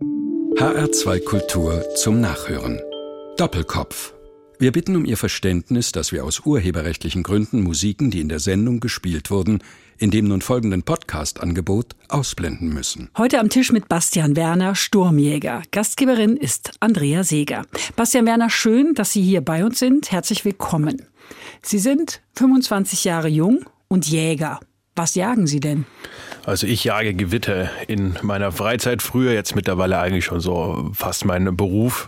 HR2 Kultur zum Nachhören. Doppelkopf. Wir bitten um Ihr Verständnis, dass wir aus urheberrechtlichen Gründen Musiken, die in der Sendung gespielt wurden, in dem nun folgenden Podcast-Angebot ausblenden müssen. Heute am Tisch mit Bastian Werner, Sturmjäger. Gastgeberin ist Andrea Seeger. Bastian Werner, schön, dass Sie hier bei uns sind. Herzlich willkommen. Sie sind 25 Jahre jung und Jäger. Was jagen Sie denn? Also ich jage Gewitter in meiner Freizeit, früher, jetzt mittlerweile eigentlich schon so fast mein Beruf.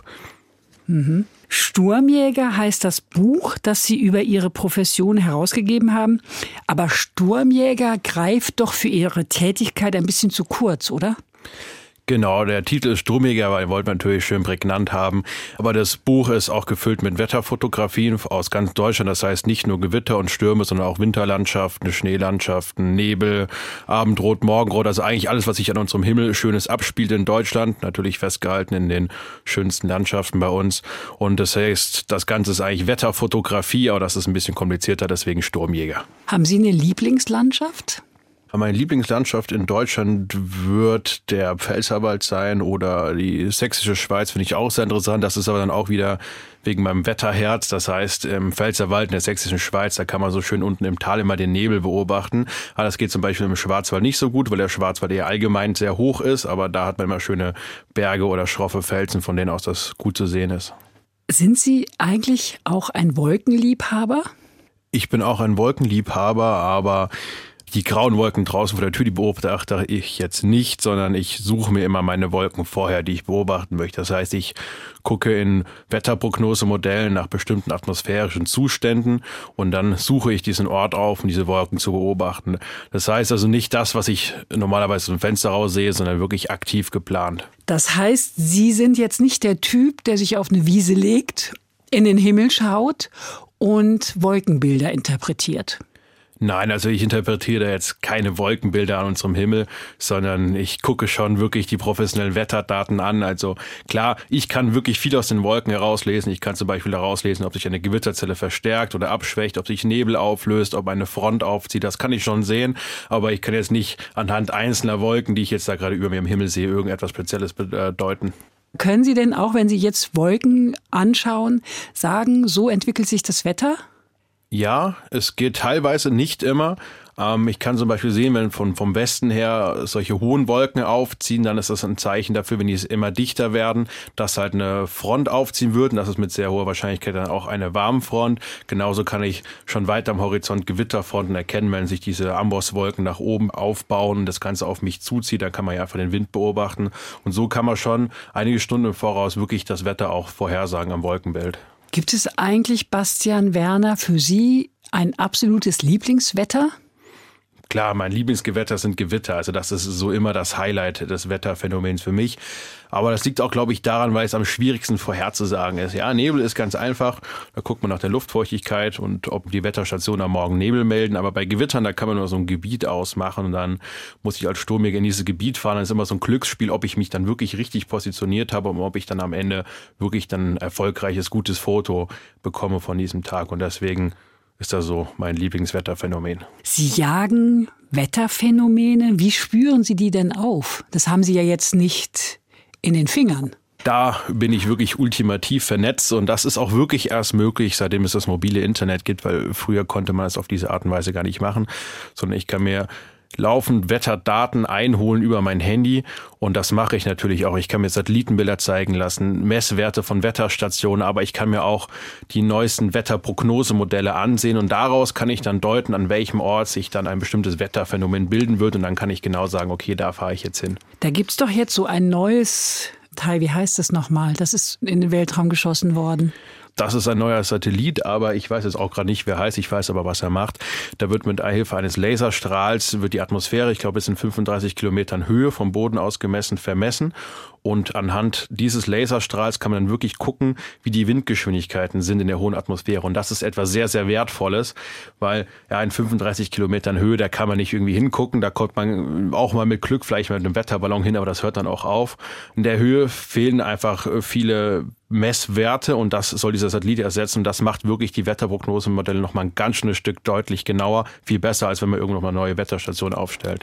Sturmjäger heißt das Buch, das Sie über Ihre Profession herausgegeben haben. Aber Sturmjäger greift doch für Ihre Tätigkeit ein bisschen zu kurz, oder? Genau, der Titel ist Sturmjäger, weil wir wollten natürlich schön prägnant haben. Aber das Buch ist auch gefüllt mit Wetterfotografien aus ganz Deutschland. Das heißt nicht nur Gewitter und Stürme, sondern auch Winterlandschaften, Schneelandschaften, Nebel, Abendrot, Morgenrot. Also eigentlich alles, was sich an unserem Himmel Schönes abspielt in Deutschland. Natürlich festgehalten in den schönsten Landschaften bei uns. Und das heißt, das Ganze ist eigentlich Wetterfotografie, aber das ist ein bisschen komplizierter, deswegen Sturmjäger. Haben Sie eine Lieblingslandschaft? Meine Lieblingslandschaft in Deutschland wird der Pfälzerwald sein oder die sächsische Schweiz, finde ich auch sehr interessant. Das ist aber dann auch wieder wegen meinem Wetterherz. Das heißt, im Pfälzerwald in der sächsischen Schweiz, da kann man so schön unten im Tal immer den Nebel beobachten. Aber das geht zum Beispiel im Schwarzwald nicht so gut, weil der Schwarzwald eher allgemein sehr hoch ist. Aber da hat man immer schöne Berge oder schroffe Felsen, von denen aus das gut zu sehen ist. Sind Sie eigentlich auch ein Wolkenliebhaber? Ich bin auch ein Wolkenliebhaber, aber die grauen Wolken draußen vor der Tür, die beobachte ich jetzt nicht, sondern ich suche mir immer meine Wolken vorher, die ich beobachten möchte. Das heißt, ich gucke in Wetterprognosemodellen nach bestimmten atmosphärischen Zuständen und dann suche ich diesen Ort auf, um diese Wolken zu beobachten. Das heißt also nicht das, was ich normalerweise aus dem Fenster raus sehe, sondern wirklich aktiv geplant. Das heißt, Sie sind jetzt nicht der Typ, der sich auf eine Wiese legt, in den Himmel schaut und Wolkenbilder interpretiert? Nein, also ich interpretiere jetzt keine Wolkenbilder an unserem Himmel, sondern ich gucke schon wirklich die professionellen Wetterdaten an. Also klar, ich kann wirklich viel aus den Wolken herauslesen. Ich kann zum Beispiel herauslesen, ob sich eine Gewitterzelle verstärkt oder abschwächt, ob sich Nebel auflöst, ob eine Front aufzieht. Das kann ich schon sehen, aber ich kann jetzt nicht anhand einzelner Wolken, die ich jetzt da gerade über mir im Himmel sehe, irgendetwas Spezielles bedeuten. Können Sie denn auch, wenn Sie jetzt Wolken anschauen, sagen, so entwickelt sich das Wetter? Ja, es geht teilweise, nicht immer. Ich kann zum Beispiel sehen, wenn vom Westen her solche hohen Wolken aufziehen, dann ist das ein Zeichen dafür, wenn die immer dichter werden, dass halt eine Front aufziehen wird. Und das ist mit sehr hoher Wahrscheinlichkeit dann auch eine Warmfront. Genauso kann ich schon weiter am Horizont Gewitterfronten erkennen, wenn sich diese Ambosswolken nach oben aufbauen und das Ganze auf mich zuzieht. Dann kann man ja einfach den Wind beobachten. Und so kann man schon einige Stunden im Voraus wirklich das Wetter auch vorhersagen am Wolkenbild. Gibt es eigentlich, Bastian Werner, für Sie ein absolutes Lieblingswetter? Klar, mein Lieblingsgewitter sind Gewitter. Also das ist so immer das Highlight des Wetterphänomens für mich. Aber das liegt auch, glaube ich, daran, weil es am schwierigsten vorherzusagen ist. Ja, Nebel ist ganz einfach. Da guckt man nach der Luftfeuchtigkeit und ob die Wetterstationen am Morgen Nebel melden. Aber bei Gewittern, da kann man nur so ein Gebiet ausmachen und dann muss ich als Sturmjäger in dieses Gebiet fahren. Dann ist immer so ein Glücksspiel, ob ich mich dann wirklich richtig positioniert habe und ob ich dann am Ende wirklich dann ein erfolgreiches, gutes Foto bekomme von diesem Tag. Und deswegen ist das so mein Lieblingswetterphänomen. Sie jagen Wetterphänomene. Wie spüren Sie die denn auf? Das haben Sie ja jetzt nicht in den Fingern. Da bin ich wirklich ultimativ vernetzt und das ist auch wirklich erst möglich, seitdem es das mobile Internet gibt, weil früher konnte man es auf diese Art und Weise gar nicht machen, sondern ich kann mir laufend Wetterdaten einholen über mein Handy und das mache ich natürlich auch. Ich kann mir Satellitenbilder zeigen lassen, Messwerte von Wetterstationen, aber ich kann mir auch die neuesten Wetterprognosemodelle ansehen und daraus kann ich dann deuten, an welchem Ort sich dann ein bestimmtes Wetterphänomen bilden wird und dann kann ich genau sagen, okay, da fahre ich jetzt hin. Da gibt's doch jetzt so ein neues Teil, wie heißt das nochmal? Das ist in den Weltraum geschossen worden. Das ist ein neuer Satellit, aber ich weiß jetzt auch gerade nicht, wer er heißt. Ich weiß aber, was er macht. Da wird mit Hilfe eines Laserstrahls wird die Atmosphäre, ich glaube, bis in 35 Kilometern Höhe vom Boden aus vermessen. Und anhand dieses Laserstrahls kann man dann wirklich gucken, wie die Windgeschwindigkeiten sind in der hohen Atmosphäre. Und das ist etwas sehr, sehr Wertvolles, weil ja in 35 Kilometern Höhe, da kann man nicht irgendwie hingucken. Da kommt man auch mal mit Glück vielleicht mit einem Wetterballon hin, aber das hört dann auch auf. In der Höhe fehlen einfach viele Messwerte und das soll dieser Satellit ersetzen. Und das macht wirklich die Wetterprognosemodelle nochmal ein ganz schönes Stück deutlich genauer, viel besser, als wenn man irgendwann mal neue Wetterstationen aufstellt.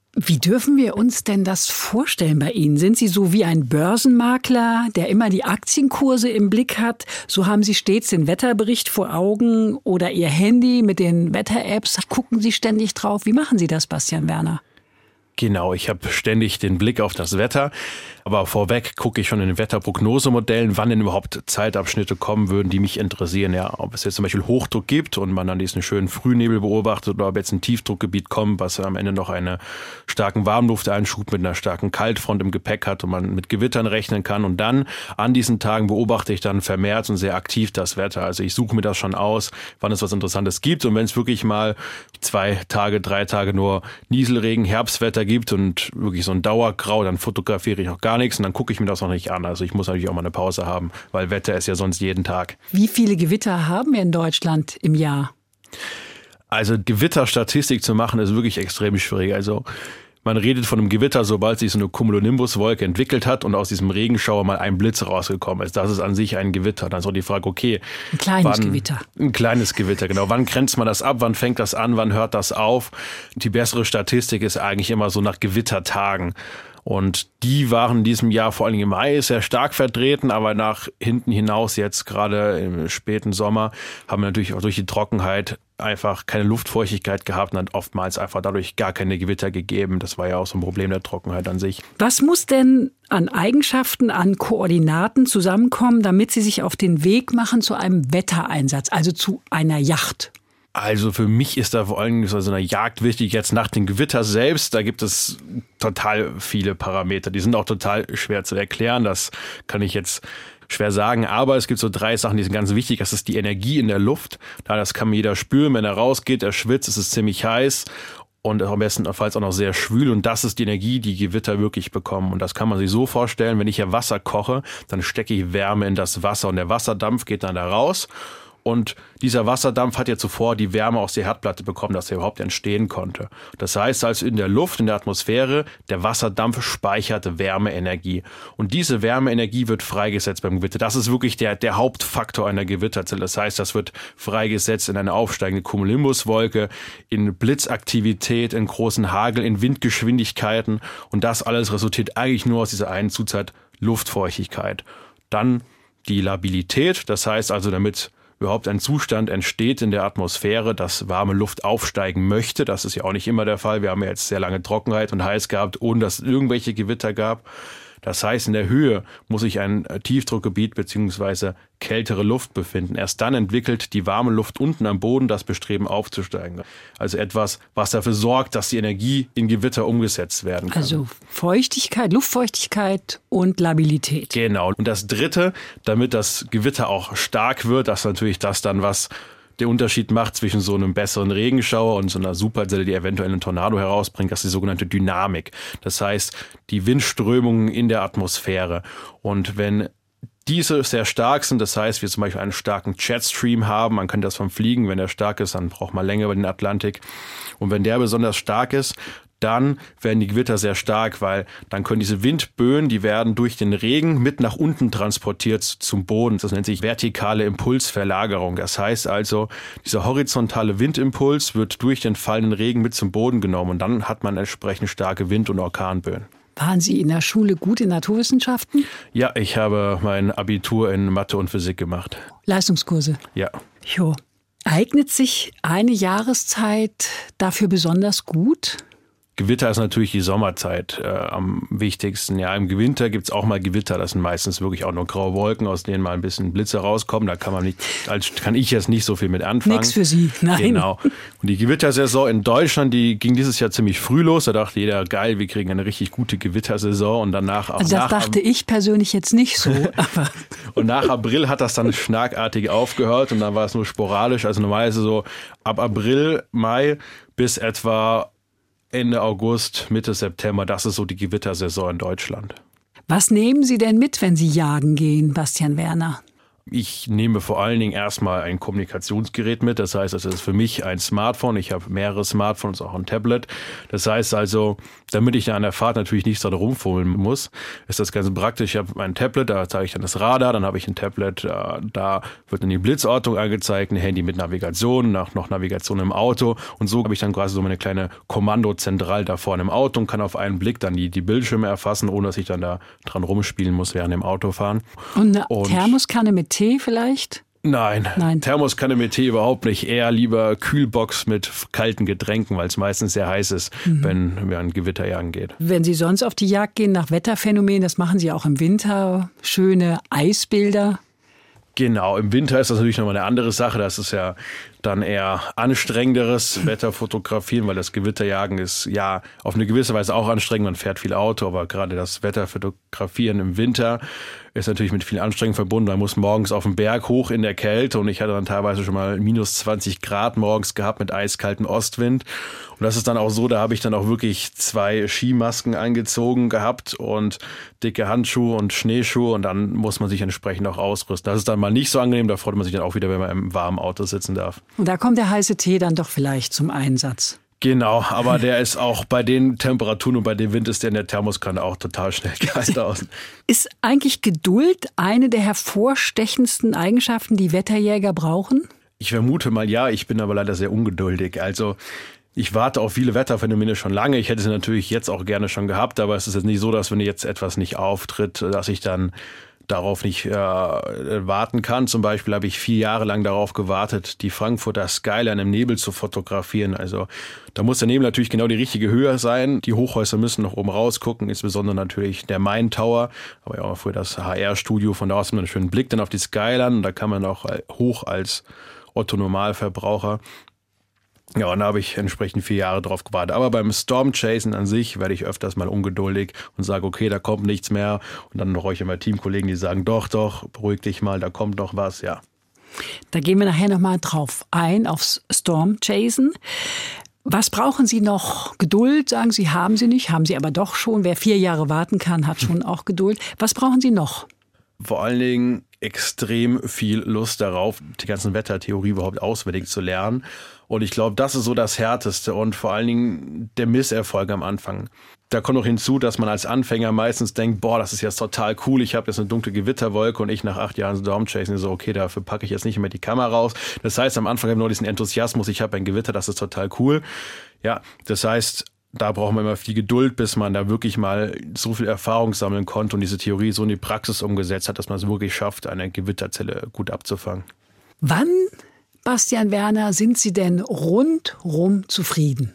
Wie dürfen wir uns denn das vorstellen bei Ihnen? Sind Sie so wie ein Börsenmakler, der immer die Aktienkurse im Blick hat? So haben Sie stets den Wetterbericht vor Augen oder Ihr Handy mit den Wetter-Apps? Gucken Sie ständig drauf? Wie machen Sie das, Bastian Werner? Genau, ich habe ständig den Blick auf das Wetter. Aber vorweg gucke ich schon in den Wetterprognosemodellen, wann denn überhaupt Zeitabschnitte kommen würden, die mich interessieren. Ja, ob es jetzt zum Beispiel Hochdruck gibt und man dann diesen schönen Frühnebel beobachtet oder ob jetzt ein Tiefdruckgebiet kommt, was am Ende noch einen starken Warmlufteinschub mit einer starken Kaltfront im Gepäck hat und man mit Gewittern rechnen kann. Und dann an diesen Tagen beobachte ich dann vermehrt und sehr aktiv das Wetter. Also ich suche mir das schon aus, wann es was Interessantes gibt. Und wenn es wirklich mal 2 Tage, 3 Tage nur Nieselregen, Herbstwetter gibt und wirklich so ein Dauergrau, dann fotografiere ich auch gar nichts und dann gucke ich mir das noch nicht an. Also ich muss natürlich auch mal eine Pause haben, weil Wetter ist ja sonst jeden Tag. Wie viele Gewitter haben wir in Deutschland im Jahr? Also Gewitterstatistik zu machen ist wirklich extrem schwierig. Also man redet von einem Gewitter, sobald sich so eine Cumulonimbus-Wolke entwickelt hat und aus diesem Regenschauer mal ein Blitz rausgekommen ist. Das ist an sich ein Gewitter. Dann ist auch die Frage, okay. Ein kleines Gewitter. Ein kleines Gewitter, genau. Wann grenzt man das ab? Wann fängt das an? Wann hört das auf? Die bessere Statistik ist eigentlich immer so nach Gewittertagen. Und die waren in diesem Jahr vor allem im Mai sehr stark vertreten, aber nach hinten hinaus jetzt gerade im späten Sommer haben wir natürlich auch durch die Trockenheit einfach keine Luftfeuchtigkeit gehabt und hat oftmals einfach dadurch gar keine Gewitter gegeben. Das war ja auch so ein Problem der Trockenheit an sich. Was muss denn an Eigenschaften, an Koordinaten zusammenkommen, damit Sie sich auf den Weg machen zu einem Wettereinsatz, also zu einer Yacht? Also für mich ist da vor allem so eine Jagd wichtig. Jetzt nach dem Gewitter selbst, da gibt es total viele Parameter. Die sind auch total schwer zu erklären. Das kann ich jetzt schwer sagen. Aber es gibt so 3 Sachen, die sind ganz wichtig. Das ist die Energie in der Luft. Das kann jeder spüren, wenn er rausgeht. Er schwitzt, es ist ziemlich heiß. Und am bestenfalls auch noch sehr schwül. Und das ist die Energie, die Gewitter wirklich bekommen. Und das kann man sich so vorstellen, wenn ich ja Wasser koche, dann stecke ich Wärme in das Wasser. Und der Wasserdampf geht dann da raus. Und dieser Wasserdampf hat ja zuvor die Wärme aus der Herdplatte bekommen, dass er überhaupt entstehen konnte. Das heißt also in der Luft, in der Atmosphäre, der Wasserdampf speichert Wärmeenergie. Und diese Wärmeenergie wird freigesetzt beim Gewitter. Das ist wirklich der Hauptfaktor einer Gewitterzelle. Das heißt, das wird freigesetzt in eine aufsteigende Cumulonimbuswolke, in Blitzaktivität, in großen Hagel, in Windgeschwindigkeiten. Und das alles resultiert eigentlich nur aus dieser einen Zuzeit Luftfeuchtigkeit. Dann die Labilität, das heißt also, damit überhaupt ein Zustand entsteht in der Atmosphäre, dass warme Luft aufsteigen möchte. Das ist ja auch nicht immer der Fall. Wir haben ja jetzt sehr lange Trockenheit und heiß gehabt, ohne dass es irgendwelche Gewitter gab. Das heißt, in der Höhe muss sich ein Tiefdruckgebiet bzw. kältere Luft befinden. Erst dann entwickelt die warme Luft unten am Boden das Bestreben aufzusteigen. Also etwas, was dafür sorgt, dass die Energie in Gewitter umgesetzt werden kann. Also Feuchtigkeit, Luftfeuchtigkeit und Labilität. Genau. Und das Dritte, damit das Gewitter auch stark wird, das ist natürlich das dann, was der Unterschied macht zwischen so einem besseren Regenschauer und so einer Superzelle, die eventuell einen Tornado herausbringt, das ist die sogenannte Dynamik. Das heißt, die Windströmungen in der Atmosphäre. Und wenn diese sehr stark sind, das heißt, wir zum Beispiel einen starken Jetstream haben, man kann das vom Fliegen, wenn der stark ist, dann braucht man länger über den Atlantik. Und wenn der besonders stark ist, dann werden die Gewitter sehr stark, weil dann können diese Windböen, die werden durch den Regen mit nach unten transportiert zum Boden. Das nennt sich vertikale Impulsverlagerung. Das heißt also, dieser horizontale Windimpuls wird durch den fallenden Regen mit zum Boden genommen und dann hat man entsprechend starke Wind- und Orkanböen. Waren Sie in der Schule gut in Naturwissenschaften? Ja, ich habe mein Abitur in Mathe und Physik gemacht. Leistungskurse? Ja. Jo. Eignet sich eine Jahreszeit dafür besonders gut? Gewitter ist natürlich die Sommerzeit am wichtigsten. Ja, im Winter gibt's auch mal Gewitter. Das sind meistens wirklich auch nur graue Wolken, aus denen mal ein bisschen Blitze rauskommen. Da kann ich jetzt nicht so viel mit anfangen. Nichts für Sie, nein. Genau. Und die Gewittersaison in Deutschland, die ging dieses Jahr ziemlich früh los. Da dachte jeder, geil, wir kriegen eine richtig gute Gewittersaison. Und danach also das dachte ich persönlich jetzt nicht so. Aber und nach April hat das dann schlagartig aufgehört und dann war es nur sporadisch. Also normalerweise so ab April, Mai bis etwa Ende August, Mitte September, das ist so die Gewittersaison in Deutschland. Was nehmen Sie denn mit, wenn Sie jagen gehen, Bastian Werner? Ich nehme vor allen Dingen erstmal ein Kommunikationsgerät mit. Das heißt, das ist für mich ein Smartphone. Ich habe mehrere Smartphones, auch ein Tablet. Das heißt also, damit ich an der Fahrt natürlich nicht so rumfummeln muss, ist das ganz praktisch. Ich habe ein Tablet, da zeige ich dann das Radar. Dann habe ich ein Tablet, da wird dann die Blitzortung angezeigt, ein Handy mit Navigation, noch Navigation im Auto. Und so habe ich dann quasi so meine kleine Kommandozentrale da vorne im Auto und kann auf einen Blick dann die Bildschirme erfassen, ohne dass ich dann da dran rumspielen muss während dem Autofahren. Und eine Thermoskanne mit Tee vielleicht? Nein, Thermoskanne mit Tee überhaupt nicht. Eher lieber Kühlbox mit kalten Getränken, weil es meistens sehr heiß ist, wenn wir an Gewitterjagen geht. Wenn Sie sonst auf die Jagd gehen nach Wetterphänomenen, das machen Sie auch im Winter, schöne Eisbilder. Genau, im Winter ist das natürlich nochmal eine andere Sache. Das ist ja dann eher anstrengenderes Wetter fotografieren, weil das Gewitterjagen ist ja auf eine gewisse Weise auch anstrengend. Man fährt viel Auto, aber gerade das Wetter fotografieren im Winter ist natürlich mit viel Anstrengung verbunden. Man muss morgens auf den Berg hoch in der Kälte und ich hatte dann teilweise schon mal minus 20 Grad morgens gehabt mit eiskaltem Ostwind. Und das ist dann auch so, da habe ich dann auch wirklich 2 Skimasken angezogen gehabt und dicke Handschuhe und Schneeschuhe und dann muss man sich entsprechend auch ausrüsten. Das ist dann mal nicht so angenehm, da freut man sich dann auch wieder, wenn man im warmen Auto sitzen darf. Und da kommt der heiße Tee dann doch vielleicht zum Einsatz. Genau, aber der ist auch bei den Temperaturen und bei dem Wind ist der in der Thermoskanne auch total schnell kalt aus. Ist eigentlich Geduld eine der hervorstechendsten Eigenschaften, die Wetterjäger brauchen? Ich vermute mal ja, ich bin aber leider sehr ungeduldig. Also ich warte auf viele Wetterphänomene schon lange. Ich hätte sie natürlich jetzt auch gerne schon gehabt, aber es ist jetzt nicht so, dass wenn jetzt etwas nicht auftritt, dass ich dann darauf nicht warten kann. Zum Beispiel habe ich 4 Jahre lang darauf gewartet, die Frankfurter Skyline im Nebel zu fotografieren. Also da muss der Nebel natürlich genau die richtige Höhe sein. Die Hochhäuser müssen noch oben rausgucken, insbesondere natürlich der Main Tower, aber ja auch früher das HR-Studio. Von da aus hat man einen schönen Blick dann auf die Skyline und da kann man auch hoch als Otto-Normalverbraucher. Ja, und da habe ich entsprechend 4 Jahre drauf gewartet. Aber beim Stormchasen an sich werde ich öfters mal ungeduldig und sage, okay, da kommt nichts mehr. Und dann brauche ich immer Teamkollegen, die sagen, doch, beruhig dich mal, da kommt noch was, ja. Da gehen wir nachher nochmal drauf ein, aufs Stormchasen. Was brauchen Sie noch? Geduld, sagen Sie, haben Sie nicht, haben Sie aber doch schon. Wer 4 Jahre warten kann, hat schon auch Geduld. Was brauchen Sie noch? Vor allen Dingen extrem viel Lust darauf, die ganzen Wettertheorie überhaupt auswendig zu lernen. Und ich glaube, das ist so das Härteste und vor allen Dingen der Misserfolg am Anfang. Da kommt noch hinzu, dass man als Anfänger meistens denkt, boah, das ist jetzt total cool, ich habe jetzt eine dunkle Gewitterwolke und ich nach 8 Jahren Stormchasing so, okay, dafür packe ich jetzt nicht mehr die Kamera raus. Das heißt, am Anfang habe ich nur diesen Enthusiasmus, ich habe ein Gewitter, das ist total cool. Ja, das heißt, da braucht man immer viel Geduld, bis man da wirklich mal so viel Erfahrung sammeln konnte und diese Theorie so in die Praxis umgesetzt hat, dass man es wirklich schafft, eine Gewitterzelle gut abzufangen. Wann, Bastian Werner, sind Sie denn rundrum zufrieden?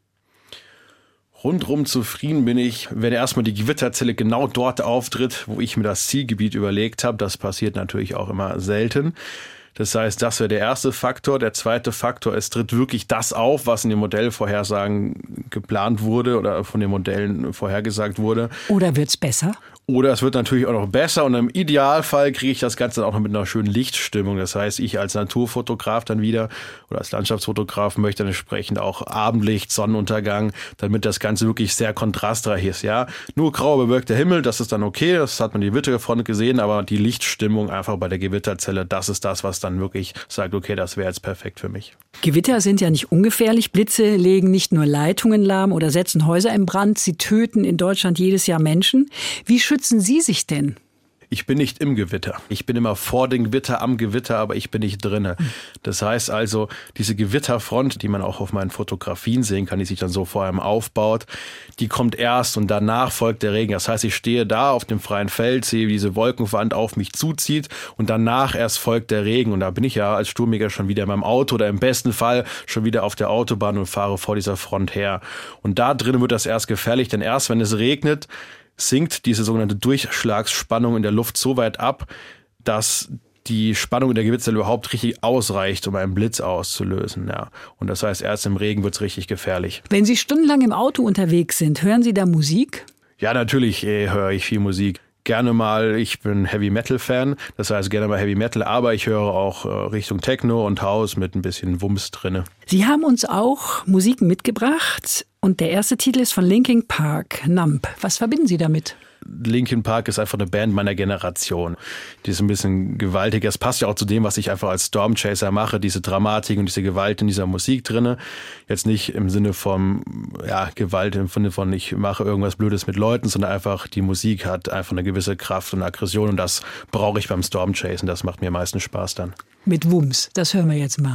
Rundrum zufrieden bin ich, wenn erstmal die Gewitterzelle genau dort auftritt, wo ich mir das Zielgebiet überlegt habe. Das passiert natürlich auch immer selten. Das heißt, das wäre der erste Faktor. Der zweite Faktor, es tritt wirklich das auf, was in den Modellvorhersagen geplant wurde oder von den Modellen vorhergesagt wurde. Oder wird's besser? Oder es wird natürlich auch noch besser und im Idealfall kriege ich das Ganze auch noch mit einer schönen Lichtstimmung. Das heißt, ich als Naturfotograf dann wieder oder als Landschaftsfotograf möchte dann entsprechend auch Abendlicht, Sonnenuntergang, damit das Ganze wirklich sehr kontrastreich ist. Ja, nur grauer bewölkter Himmel, das ist dann okay, das hat man die Gewitterfront gesehen, aber die Lichtstimmung einfach bei der Gewitterzelle, das ist das, was dann wirklich sagt, okay, das wäre jetzt perfekt für mich. Gewitter sind ja nicht ungefährlich. Blitze legen nicht nur Leitungen lahm oder setzen Häuser in Brand, sie töten in Deutschland jedes Jahr Menschen. Wie schützen Sie sich denn? Ich bin nicht im Gewitter. Ich bin immer vor dem Gewitter, am Gewitter, aber ich bin nicht drinne. Das heißt also, diese Gewitterfront, die man auch auf meinen Fotografien sehen kann, die sich dann so vor einem aufbaut, die kommt erst und danach folgt der Regen. Das heißt, ich stehe da auf dem freien Feld, sehe, wie diese Wolkenwand auf mich zuzieht und danach erst folgt der Regen. Und da bin ich ja als Sturmjäger schon wieder in meinem Auto oder im besten Fall schon wieder auf der Autobahn und fahre vor dieser Front her. Und da drin wird das erst gefährlich, denn erst wenn es regnet, sinkt diese sogenannte Durchschlagsspannung in der Luft so weit ab, dass die Spannung in der Gewitterzelle überhaupt richtig ausreicht, um einen Blitz auszulösen. Ja. Und das heißt, erst im Regen wird es richtig gefährlich. Wenn Sie stundenlang im Auto unterwegs sind, hören Sie da Musik? Ja, natürlich höre ich viel Musik. Gerne mal, ich bin Heavy-Metal-Fan, das heißt gerne mal Heavy-Metal, aber ich höre auch Richtung Techno und House mit ein bisschen Wumms drinne. Sie haben uns auch Musik mitgebracht und der erste Titel ist von Linkin Park, Numb. Was verbinden Sie damit? Linkin Park ist einfach eine Band meiner Generation. Die ist ein bisschen gewaltiger. Es passt ja auch zu dem, was ich einfach als Stormchaser mache, diese Dramatik und diese Gewalt in dieser Musik drinne. Jetzt nicht im Sinne von Gewalt, im Sinne von ich mache irgendwas Blödes mit Leuten, sondern einfach die Musik hat einfach eine gewisse Kraft und Aggression und das brauche ich beim Stormchasen. Das macht mir meistens Spaß dann. Mit Wumms, das hören wir jetzt mal.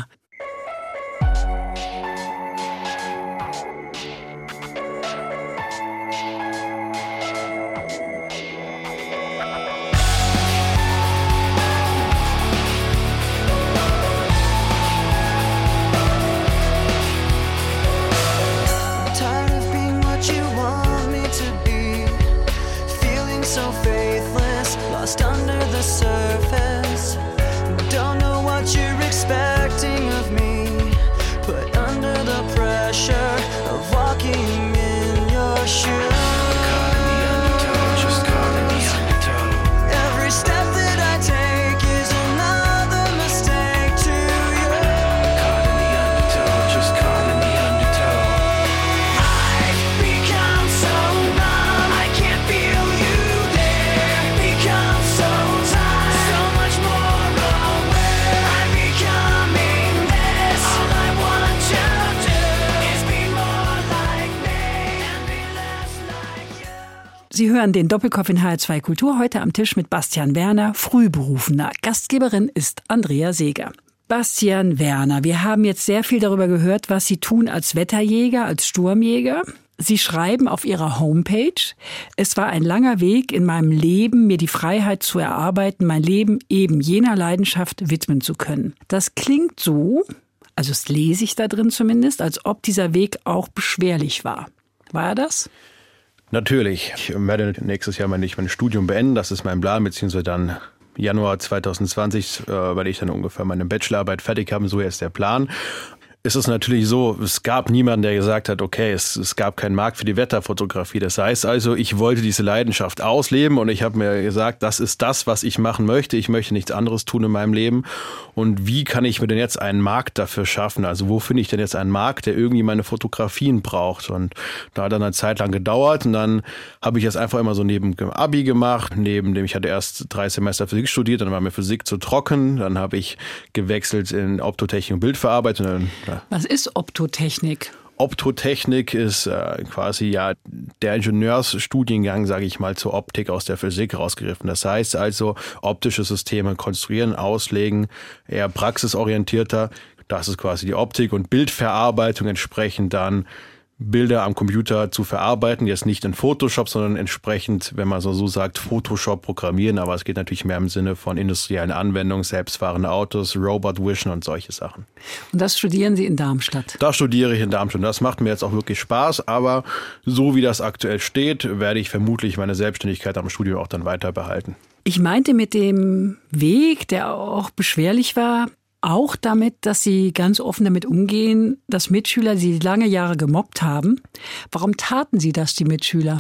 Sie hören den Doppelkopf in HR2 Kultur, heute am Tisch mit Bastian Werner, Frühberufener. Gastgeberin ist Andrea Seeger. Bastian Werner, wir haben jetzt sehr viel darüber gehört, was Sie tun als Wetterjäger, als Sturmjäger. Sie schreiben auf Ihrer Homepage, es war ein langer Weg in meinem Leben, mir die Freiheit zu erarbeiten, mein Leben eben jener Leidenschaft widmen zu können. Das klingt so, also das lese ich da drin zumindest, als ob dieser Weg auch beschwerlich war. War er das? Natürlich. Ich werde nächstes Jahr mein Studium beenden. Das ist mein Plan, beziehungsweise dann Januar 2020 werde ich dann ungefähr meine Bachelorarbeit fertig haben. So ist der Plan. Es ist natürlich so, es gab niemanden, der gesagt hat, okay, es gab keinen Markt für die Wetterfotografie. Das heißt also, ich wollte diese Leidenschaft ausleben und ich habe mir gesagt, das ist das, was ich machen möchte. Ich möchte nichts anderes tun in meinem Leben. Und wie kann ich mir denn jetzt einen Markt dafür schaffen? Also wo finde ich denn jetzt einen Markt, der irgendwie meine Fotografien braucht? Und da hat dann eine Zeit lang gedauert und dann habe ich das einfach immer so neben dem Abi gemacht. Ich hatte erst 3 Semester Physik studiert, dann war mir Physik zu trocken. Dann habe ich gewechselt in Optotechnik und Bildverarbeitung. Was ist Optotechnik? Optotechnik ist quasi der Ingenieursstudiengang, sage ich mal, zur Optik aus der Physik rausgegriffen. Das heißt also, optische Systeme konstruieren, auslegen, eher praxisorientierter. Das ist quasi die Optik und Bildverarbeitung entsprechend dann Bilder am Computer zu verarbeiten, jetzt nicht in Photoshop, sondern entsprechend, wenn man so sagt, Photoshop programmieren, aber es geht natürlich mehr im Sinne von industriellen Anwendungen, selbstfahrende Autos, Robot Vision und solche Sachen. Und das studieren Sie in Darmstadt? Das studiere ich in Darmstadt. Das macht mir jetzt auch wirklich Spaß, aber so wie das aktuell steht, werde ich vermutlich meine Selbstständigkeit am Studium auch dann weiter behalten. Ich meinte mit dem Weg, der auch beschwerlich war, auch damit, dass Sie ganz offen damit umgehen, dass Mitschüler Sie lange Jahre gemobbt haben. Warum taten Sie das, die Mitschüler?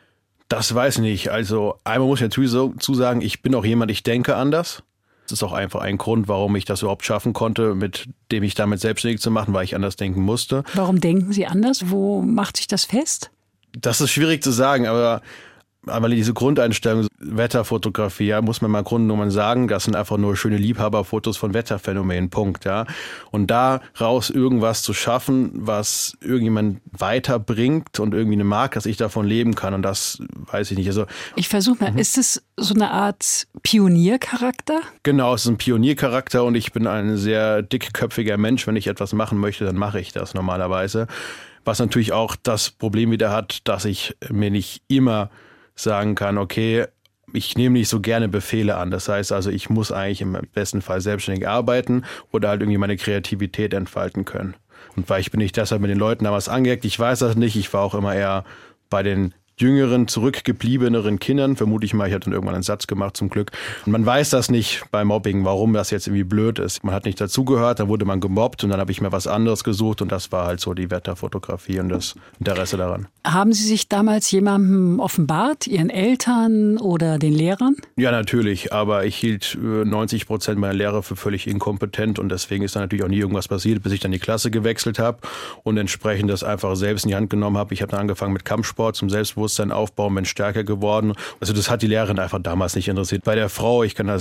Das weiß ich nicht. Also einmal muss ich natürlich so sagen, ich bin auch jemand, ich denke anders. Das ist auch einfach ein Grund, warum ich das überhaupt schaffen konnte, mit dem ich damit selbstständig zu machen, weil ich anders denken musste. Warum denken Sie anders? Wo macht sich das fest? Das ist schwierig zu sagen, aber diese Grundeinstellung, Wetterfotografie, muss man mal Grundnummern sagen, das sind einfach nur schöne Liebhaberfotos von Wetterphänomenen, Punkt, ja. Und daraus irgendwas zu schaffen, was irgendjemand weiterbringt und irgendwie eine Marke, dass ich davon leben kann, und das weiß ich nicht. Also ich versuche mal, ist es so eine Art Pioniercharakter? Genau, es ist ein Pioniercharakter und ich bin ein sehr dickköpfiger Mensch. Wenn ich etwas machen möchte, dann mache ich das normalerweise. Was natürlich auch das Problem wieder hat, dass ich mir nicht immer sagen kann, okay, ich nehme nicht so gerne Befehle an. Das heißt also, ich muss eigentlich im besten Fall selbstständig arbeiten oder halt irgendwie meine Kreativität entfalten können. Und vielleicht bin ich deshalb mit den Leuten damals angeeckt. Ich weiß das nicht. Ich war auch immer eher bei den jüngeren, zurückgebliebeneren Kindern. Vermute ich mal, ich habe dann irgendwann einen Satz gemacht, zum Glück. Und man weiß das nicht bei Mobbing, warum das jetzt irgendwie blöd ist. Man hat nicht dazugehört, dann wurde man gemobbt und dann habe ich mir was anderes gesucht und das war halt so die Wetterfotografie und das Interesse daran. Haben Sie sich damals jemandem offenbart, Ihren Eltern oder den Lehrern? Ja, natürlich, aber ich hielt 90% meiner Lehrer für völlig inkompetent und deswegen ist da natürlich auch nie irgendwas passiert, bis ich dann die Klasse gewechselt habe und entsprechend das einfach selbst in die Hand genommen habe. Ich habe dann angefangen mit Kampfsport zum Selbstbewusstsein Selbstbewusstsein aufbauen, bin stärker geworden. Also das hat die Lehrerin einfach damals nicht interessiert. Bei der Frau,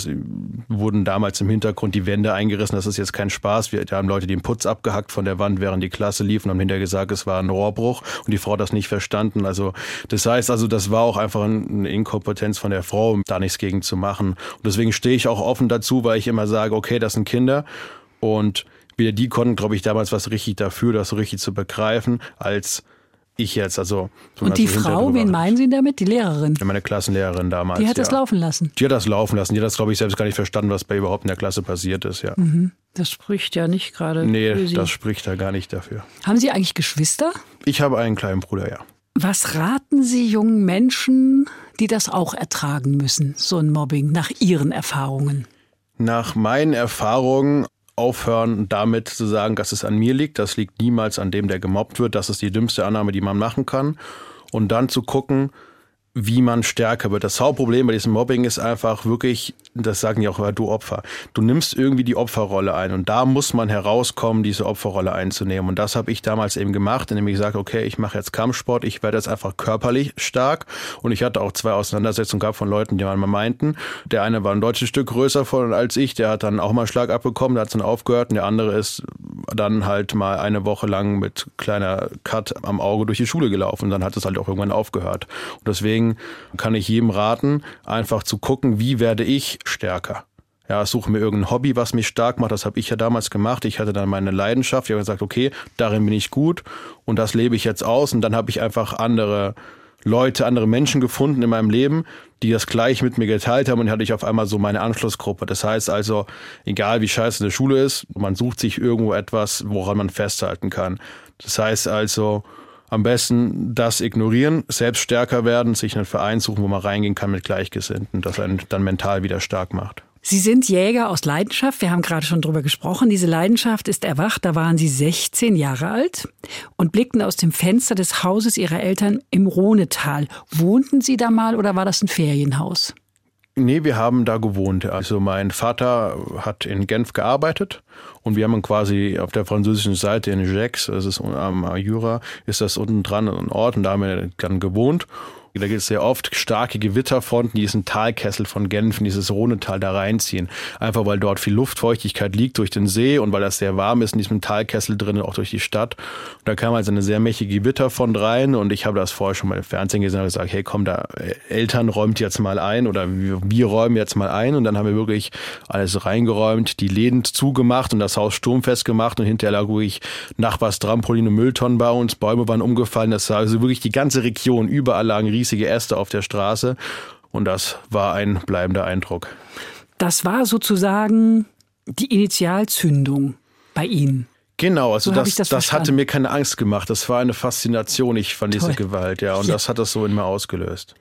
wurden damals im Hintergrund die Wände eingerissen, das ist jetzt kein Spaß. Da haben Leute den Putz abgehackt von der Wand, während die Klasse lief und haben hinterher gesagt, es war ein Rohrbruch und die Frau hat das nicht verstanden. Also das heißt, das war auch einfach eine Inkompetenz von der Frau, da nichts gegen zu machen. Und deswegen stehe ich auch offen dazu, weil ich immer sage, okay, das sind Kinder und weder die konnten, glaube ich, damals was richtig dafür, das so richtig zu begreifen, als ich jetzt. Und die Frau, wen meinen Sie damit? Die Lehrerin? Meine Klassenlehrerin damals. Die hat das laufen lassen? Die hat das laufen lassen. Die hat das, glaube ich, selbst gar nicht verstanden, was bei überhaupt in der Klasse passiert ist. Ja. Das spricht ja nicht gerade für Sie. Das spricht da gar nicht dafür. Haben Sie eigentlich Geschwister? Ich habe einen kleinen Bruder, ja. Was raten Sie jungen Menschen, die das auch ertragen müssen, so ein Mobbing, nach Ihren Erfahrungen? Nach meinen Erfahrungen aufhören damit zu sagen, dass es an mir liegt. Das liegt niemals an dem, der gemobbt wird. Das ist die dümmste Annahme, die man machen kann. Und dann zu gucken, wie man stärker wird. Das Hauptproblem bei diesem Mobbing ist einfach wirklich, das sagen ja auch, du Opfer. Du nimmst irgendwie die Opferrolle ein und da muss man herauskommen, diese Opferrolle einzunehmen. Und das habe ich damals eben gemacht, indem ich gesagt habe, okay, ich mache jetzt Kampfsport, ich werde jetzt einfach körperlich stark. Und ich hatte auch 2 Auseinandersetzungen gehabt von Leuten, die mal meinten, der eine war ein deutsches Stück größer als ich, der hat dann auch mal einen Schlag abbekommen, der hat dann aufgehört und der andere ist dann halt mal eine Woche lang mit kleiner Cut am Auge durch die Schule gelaufen und dann hat es halt auch irgendwann aufgehört. Und deswegen kann ich jedem raten, einfach zu gucken, wie werde ich stärker. Ja, suche mir irgendein Hobby, was mich stark macht. Das habe ich ja damals gemacht. Ich hatte dann meine Leidenschaft. Ich habe gesagt, okay, darin bin ich gut und das lebe ich jetzt aus. Und dann habe ich einfach andere Leute, andere Menschen gefunden in meinem Leben, die das gleich mit mir geteilt haben und hatte ich auf einmal so meine Anschlussgruppe. Das heißt also, egal wie scheiße eine Schule ist, man sucht sich irgendwo etwas, woran man festhalten kann. Das heißt also, am besten das ignorieren, selbst stärker werden, sich einen Verein suchen, wo man reingehen kann mit Gleichgesinnten, das einen dann mental wieder stark macht. Sie sind Jäger aus Leidenschaft, wir haben gerade schon drüber gesprochen. Diese Leidenschaft ist erwacht, da waren Sie 16 Jahre alt und blickten aus dem Fenster des Hauses Ihrer Eltern im Rhonetal. Wohnten Sie da mal oder war das ein Ferienhaus? Nee, wir haben da gewohnt. Also mein Vater hat in Genf gearbeitet und wir haben quasi auf der französischen Seite in Gex, das ist am Jura, ist das unten dran ein Ort und da haben wir dann gewohnt. Da gibt es sehr oft starke Gewitterfronten, die diesen Talkessel von Genf in dieses Rhonetal da reinziehen. Einfach weil dort viel Luftfeuchtigkeit liegt durch den See und weil das sehr warm ist in diesem Talkessel drin, auch durch die Stadt. Und da kam also eine sehr mächtige Gewitterfront rein und ich habe das vorher schon mal im Fernsehen gesehen und gesagt, hey komm, da Eltern räumt jetzt mal ein oder wir räumen jetzt mal ein. Und dann haben wir wirklich alles reingeräumt, die Läden zugemacht und das Haus sturmfest gemacht und hinterher lag wirklich Nachbars Trampolin und Mülltonnen bei uns, Bäume waren umgefallen. Das war also wirklich die ganze Region, überall lagen riesige Äste auf der Straße und das war ein bleibender Eindruck. Das war sozusagen die Initialzündung bei Ihnen. Genau, also so das hatte mir keine Angst gemacht. Das war eine Faszination von dieser Gewalt, ja, und das hat das so in mir ausgelöst.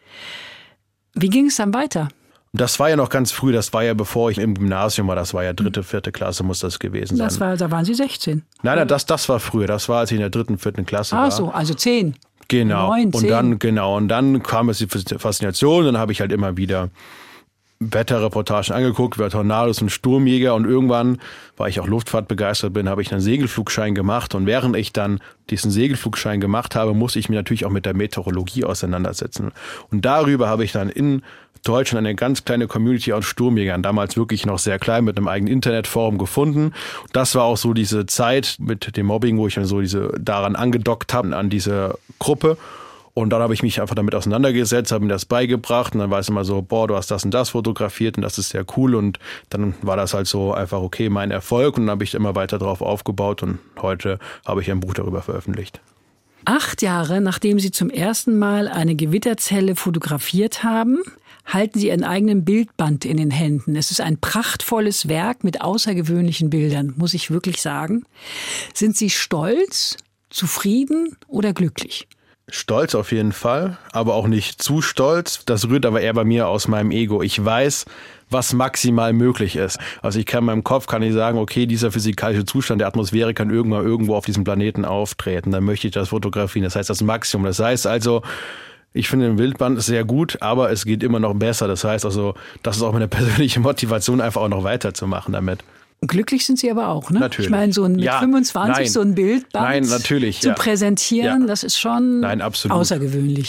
Wie ging es dann weiter? Das war ja noch ganz früh, das war ja bevor ich im Gymnasium war, das war ja 3., 4. Klasse muss das gewesen sein. Da waren Sie 16? Nein, das war früher, das war, als ich in der 3., 4. Klasse war. Ach so, also 10. Genau. 9, 10. Und dann kam es die Faszination, dann habe ich halt immer wieder Wetterreportagen angeguckt, über Tornados und Sturmjäger und irgendwann, weil ich auch Luftfahrt begeistert bin, habe ich einen Segelflugschein gemacht und während ich dann diesen Segelflugschein gemacht habe, musste ich mich natürlich auch mit der Meteorologie auseinandersetzen. Und darüber habe ich dann in Deutschland eine ganz kleine Community aus Sturmjägern, damals wirklich noch sehr klein, mit einem eigenen Internetforum gefunden. Das war auch so diese Zeit mit dem Mobbing, wo ich dann so daran angedockt habe, an diese Gruppe. Und dann habe ich mich einfach damit auseinandergesetzt, habe mir das beigebracht und dann war es immer so, du hast das und das fotografiert und das ist sehr cool und dann war das halt so einfach, okay, mein Erfolg und dann habe ich immer weiter drauf aufgebaut und heute habe ich ein Buch darüber veröffentlicht. 8 Jahre, nachdem Sie zum ersten Mal eine Gewitterzelle fotografiert haben, halten Sie Ihren eigenen Bildband in den Händen. Es ist ein prachtvolles Werk mit außergewöhnlichen Bildern, muss ich wirklich sagen. Sind Sie stolz, zufrieden oder glücklich? Stolz auf jeden Fall, aber auch nicht zu stolz. Das rührt aber eher bei mir aus meinem Ego. Ich weiß, was maximal möglich ist. Also ich kann in meinem Kopf sagen, okay, dieser physikalische Zustand der Atmosphäre kann irgendwann irgendwo auf diesem Planeten auftreten. Dann möchte ich das fotografieren. Das heißt das Maximum. Das heißt also, ich finde den Bildband sehr gut, aber es geht immer noch besser. Das heißt also, das ist auch meine persönliche Motivation, einfach auch noch weiterzumachen damit. Glücklich sind Sie aber auch, ne? Natürlich. Ich meine, mit 25 so ein Bildband natürlich, zu präsentieren, das ist schon absolut. Außergewöhnlich.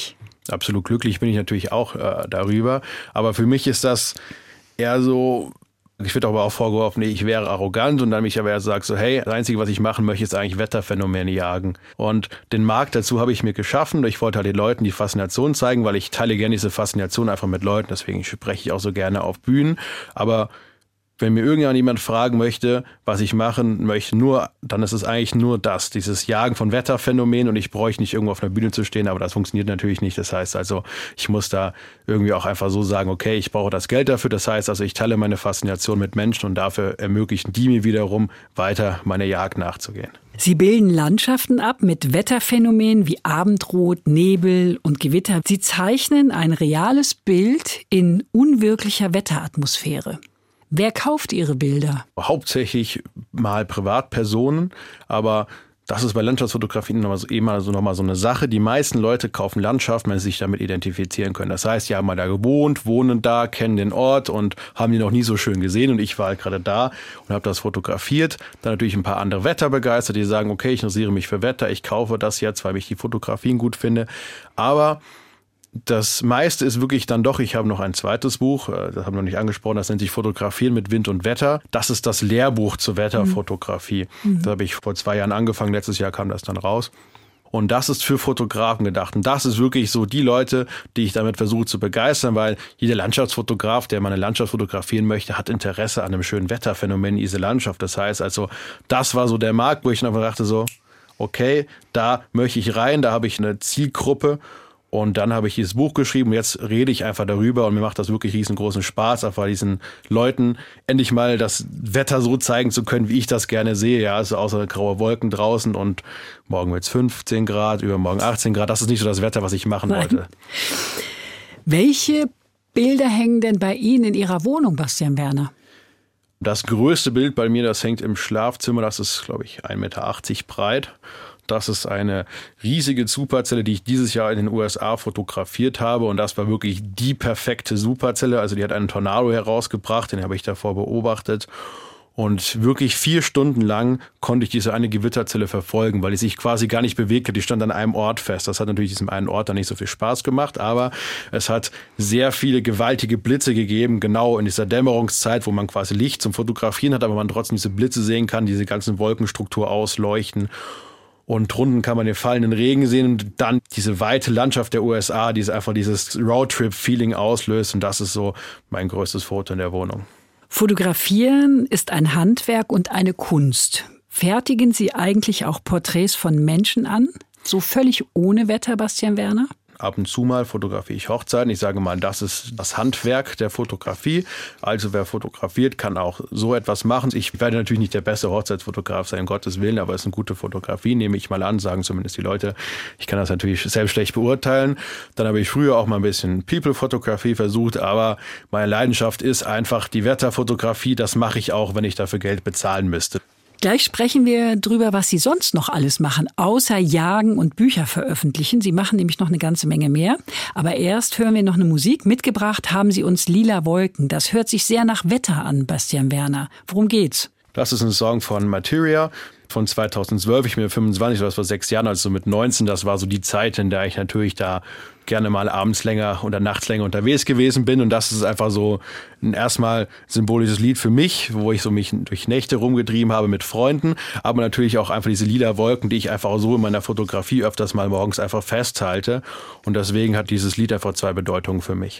Absolut glücklich bin ich natürlich auch darüber. Aber für mich ist das eher so, ich werde aber auch vorgeworfen, ich wäre arrogant und dann mich aber erst sagt so, hey, das Einzige, was ich machen möchte, ist eigentlich Wetterphänomene jagen. Und den Markt dazu habe ich mir geschaffen. Ich wollte halt den Leuten die Faszination zeigen, weil ich teile gerne diese Faszination einfach mit Leuten. Deswegen spreche ich auch so gerne auf Bühnen. Aber wenn mir irgendjemand fragen möchte, was ich machen möchte, dann ist es eigentlich nur dieses Jagen von Wetterphänomenen und ich bräuchte nicht irgendwo auf einer Bühne zu stehen, aber das funktioniert natürlich nicht. Das heißt also, ich muss da irgendwie auch einfach so sagen, okay, ich brauche das Geld dafür. Das heißt also, ich teile meine Faszination mit Menschen und dafür ermöglichen die mir wiederum weiter meine Jagd nachzugehen. Sie bilden Landschaften ab mit Wetterphänomenen wie Abendrot, Nebel und Gewitter. Sie zeichnen ein reales Bild in unwirklicher Wetteratmosphäre. Wer kauft Ihre Bilder? Hauptsächlich mal Privatpersonen, aber das ist bei Landschaftsfotografien nochmal so eine Sache. Die meisten Leute kaufen Landschaften, wenn sie sich damit identifizieren können. Das heißt, die haben mal da gewohnt, wohnen da, kennen den Ort und haben ihn noch nie so schön gesehen. Und ich war halt gerade da und habe das fotografiert. Dann natürlich ein paar andere Wetterbegeisterte, die sagen, okay, ich interessiere mich für Wetter, ich kaufe das jetzt, weil ich die Fotografien gut finde. Aber das meiste ist wirklich dann doch, ich habe noch ein zweites Buch, das haben wir noch nicht angesprochen, das nennt sich Fotografieren mit Wind und Wetter. Das ist das Lehrbuch zur Wetterfotografie. Das habe ich vor 2 Jahren angefangen, letztes Jahr kam das dann raus. Und das ist für Fotografen gedacht. Und das ist wirklich so die Leute, die ich damit versuche zu begeistern, weil jeder Landschaftsfotograf, der mal eine Landschaft fotografieren möchte, hat Interesse an einem schönen Wetterphänomen in diese Landschaft. Das heißt also, das war so der Markt, wo ich dann einfach dachte so, okay, da möchte ich rein, da habe ich eine Zielgruppe. Und dann habe ich dieses Buch geschrieben, jetzt rede ich einfach darüber und mir macht das wirklich riesengroßen Spaß, einfach diesen Leuten endlich mal das Wetter so zeigen zu können, wie ich das gerne sehe. Ja, also außer graue Wolken draußen und morgen wird es 15 Grad, übermorgen 18 Grad. Das ist nicht so das Wetter, was ich machen wollte. Welche Bilder hängen denn bei Ihnen in Ihrer Wohnung, Bastian Werner? Das größte Bild bei mir, das hängt im Schlafzimmer, das ist, glaube ich, 1,80 Meter breit. Das ist eine riesige Superzelle, die ich dieses Jahr in den USA fotografiert habe. Und das war wirklich die perfekte Superzelle. Also die hat einen Tornado herausgebracht, den habe ich davor beobachtet. Und wirklich 4 Stunden lang konnte ich diese eine Gewitterzelle verfolgen, weil die sich quasi gar nicht bewegt hat. Die stand an einem Ort fest. Das hat natürlich diesem einen Ort dann nicht so viel Spaß gemacht, aber es hat sehr viele gewaltige Blitze gegeben, genau in dieser Dämmerungszeit, wo man quasi Licht zum Fotografieren hat, aber man trotzdem diese Blitze sehen kann, diese ganzen Wolkenstruktur ausleuchten. Und drunten kann man den fallenden Regen sehen und dann diese weite Landschaft der USA, die einfach dieses Roadtrip-Feeling auslöst. Und das ist so mein größtes Foto in der Wohnung. Fotografieren ist ein Handwerk und eine Kunst. Fertigen Sie eigentlich auch Porträts von Menschen an? So völlig ohne Wetter, Bastian Werner? Ab und zu mal fotografiere ich Hochzeiten. Ich sage mal, das ist das Handwerk der Fotografie. Also wer fotografiert, kann auch so etwas machen. Ich werde natürlich nicht der beste Hochzeitsfotograf sein, um Gottes Willen, aber es ist eine gute Fotografie, nehme ich mal an, sagen zumindest die Leute. Ich kann das natürlich selbst schlecht beurteilen. Dann habe ich früher auch mal ein bisschen People-Fotografie versucht, aber meine Leidenschaft ist einfach die Wetterfotografie. Das mache ich auch, wenn ich dafür Geld bezahlen müsste. Gleich sprechen wir drüber, was Sie sonst noch alles machen, außer jagen und Bücher veröffentlichen. Sie machen nämlich noch eine ganze Menge mehr. Aber erst hören wir noch eine Musik. Mitgebracht haben Sie uns Lila Wolken. Das hört sich sehr nach Wetter an, Bastian Werner. Worum geht's? Das ist ein Song von Materia von 2012. Ich bin 25, das war vor 6 Jahren, also mit 19. Das war so die Zeit, in der ich natürlich da gerne mal abends länger oder nachts länger unterwegs gewesen bin. Und das ist einfach so ein erstmal symbolisches Lied für mich, wo ich so mich durch Nächte rumgetrieben habe mit Freunden. Aber natürlich auch einfach diese lila Wolken, die ich einfach so in meiner Fotografie öfters mal morgens einfach festhalte. Und deswegen hat dieses Lied einfach 2 Bedeutungen für mich.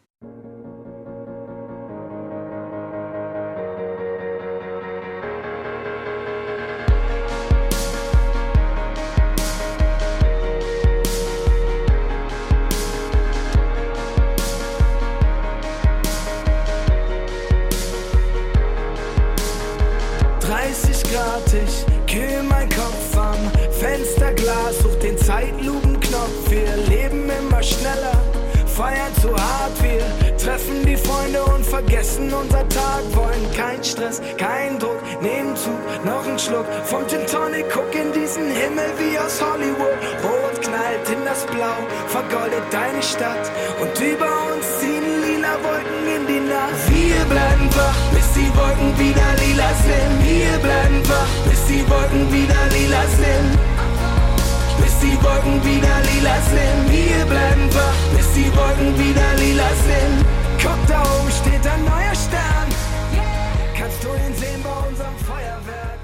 Ich kühl mein Kopf am Fensterglas, such den Zeitlupenknopf. Wir leben immer schneller, feiern zu hart. Wir treffen die Freunde und vergessen unser Tag. Wollen kein Stress, kein Druck, nehmen Zug, noch ein Schluck vom Gin Tonic. Guck in diesen Himmel wie aus Hollywood. Rot knallt in das Blau, vergoldet deine Stadt. Und über uns ziehen lila Wolken in die Nacht. Wir bleiben wach, bis die Wolken wieder lila sind. Wir bleiben wach, bis die Wolken wieder lila sind. Bis die Wolken wieder lila sind. Wir bleiben wach, bis die Wolken wieder lila sind. Guck, da oben steht ein neuer Stern. Kannst du ihn sehen bei unserem Feuerwerk?